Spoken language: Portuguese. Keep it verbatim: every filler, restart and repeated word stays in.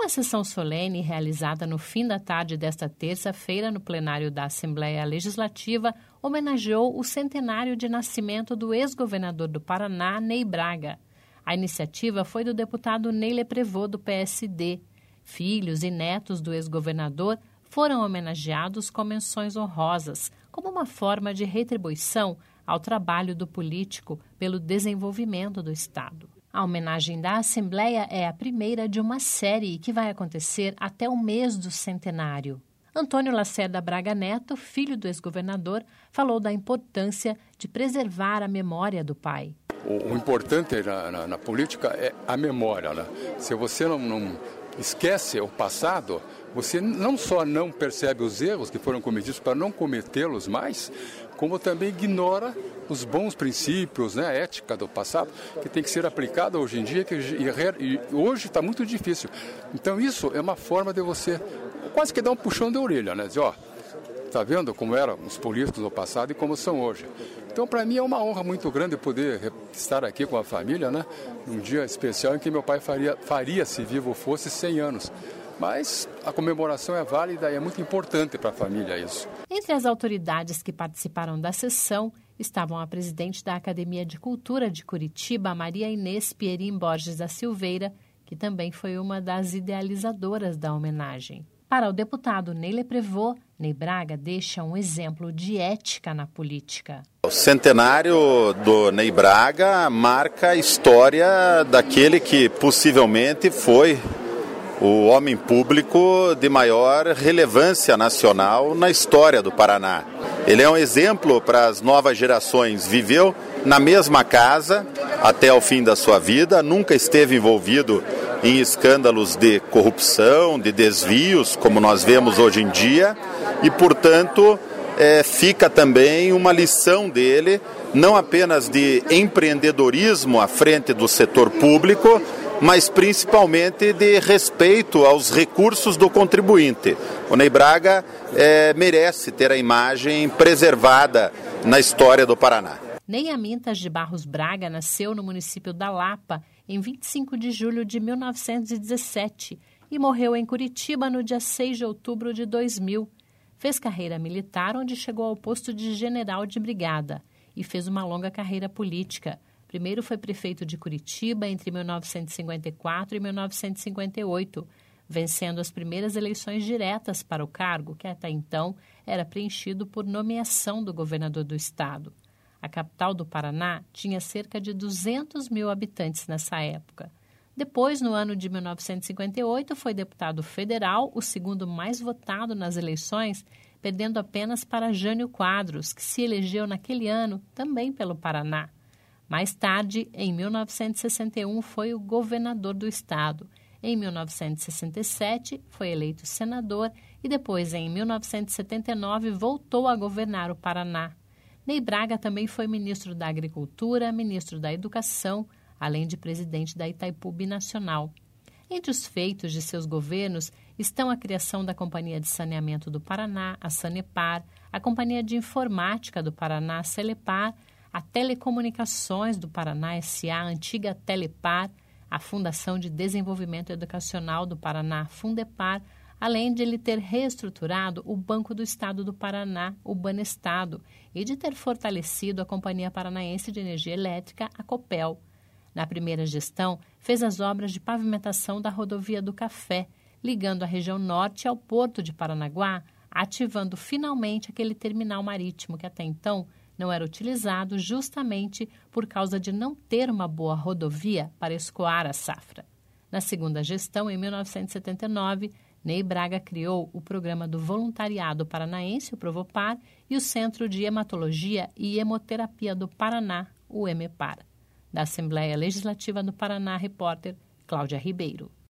Uma sessão solene realizada no fim da tarde desta terça-feira no plenário da Assembleia Legislativa homenageou o centenário de nascimento do ex-governador do Paraná, Ney Braga. A iniciativa foi do deputado Ney Leprevot, do P S D. Filhos e netos do ex-governador foram homenageados com menções honrosas, como uma forma de retribuição ao trabalho do político pelo desenvolvimento do Estado. A homenagem da Assembleia é a primeira de uma série que vai acontecer até o mês do centenário. Antônio Lacerda Braga Neto, filho do ex-governador, falou da importância de preservar a memória do pai. O, o importante na, na, na política é a memória, né? Se você não, não esquece o passado, você não só não percebe os erros que foram cometidos para não cometê-los mais, como também ignora os bons princípios, né, a ética do passado, que tem que ser aplicada hoje em dia, que e hoje está muito difícil. Então isso é uma forma de você quase que dar um puxão de orelha, né? Dizer, ó, tá vendo como eram os políticos no passado e como são hoje. Então, para mim é uma honra muito grande poder estar aqui com a família, né, num dia especial em que meu pai faria, faria se vivo fosse, cem anos. Mas a comemoração é válida e é muito importante para a família isso. Entre as autoridades que participaram da sessão estavam a presidente da Academia de Cultura de Curitiba, Maria Inês Pierim Borges da Silveira, que também foi uma das idealizadoras da homenagem. Para o deputado Ney Leprevot, Ney Braga deixa um exemplo de ética na política. O centenário do Ney Braga marca a história daquele que possivelmente foi o homem público de maior relevância nacional na história do Paraná. Ele é um exemplo para as novas gerações. Viveu na mesma casa até o fim da sua vida, nunca esteve envolvido em escândalos de corrupção, de desvios, como nós vemos hoje em dia, e, portanto, é, fica também uma lição dele, não apenas de empreendedorismo à frente do setor público, mas principalmente de respeito aos recursos do contribuinte. O Ney Braga é, merece ter a imagem preservada na história do Paraná. Ney Amintas de Barros Braga nasceu no município da Lapa em vinte e cinco de julho de mil novecentos e dezessete e morreu em Curitiba no dia seis de outubro de dois mil. Fez carreira militar, onde chegou ao posto de general de brigada, e fez uma longa carreira política. Primeiro foi prefeito de Curitiba entre mil novecentos e cinquenta e quatro e mil novecentos e cinquenta e oito, vencendo as primeiras eleições diretas para o cargo, que até então era preenchido por nomeação do governador do estado. A capital do Paraná tinha cerca de duzentos mil habitantes nessa época. Depois, no ano de mil novecentos e cinquenta e oito, foi deputado federal, o segundo mais votado nas eleições, perdendo apenas para Jânio Quadros, que se elegeu naquele ano também pelo Paraná. Mais tarde, em mil novecentos e sessenta e um, foi o governador do estado. Em mil novecentos e sessenta e sete, foi eleito senador e depois, em mil novecentos e setenta e nove, voltou a governar o Paraná. Ney Braga também foi ministro da Agricultura, ministro da Educação, além de presidente da Itaipu Binacional. Entre os feitos de seus governos estão a criação da Companhia de Saneamento do Paraná, a Sanepar, a Companhia de Informática do Paraná, a Celepar, a Telecomunicações do Paraná, S A, a antiga Telepar, a Fundação de Desenvolvimento Educacional do Paraná, Fundepar, além de ele ter reestruturado o Banco do Estado do Paraná, o Banestado, e de ter fortalecido a Companhia Paranaense de Energia Elétrica, a Copel. Na primeira gestão, fez as obras de pavimentação da Rodovia do Café, ligando a região norte ao Porto de Paranaguá, ativando finalmente aquele terminal marítimo que até então não era utilizado justamente por causa de não ter uma boa rodovia para escoar a safra. Na segunda gestão, em mil novecentos e setenta e nove, Ney Braga criou o Programa do Voluntariado Paranaense, o Provopar, e o Centro de Hematologia e Hemoterapia do Paraná, o EMEPAR. Da Assembleia Legislativa do Paraná, repórter Cláudia Ribeiro.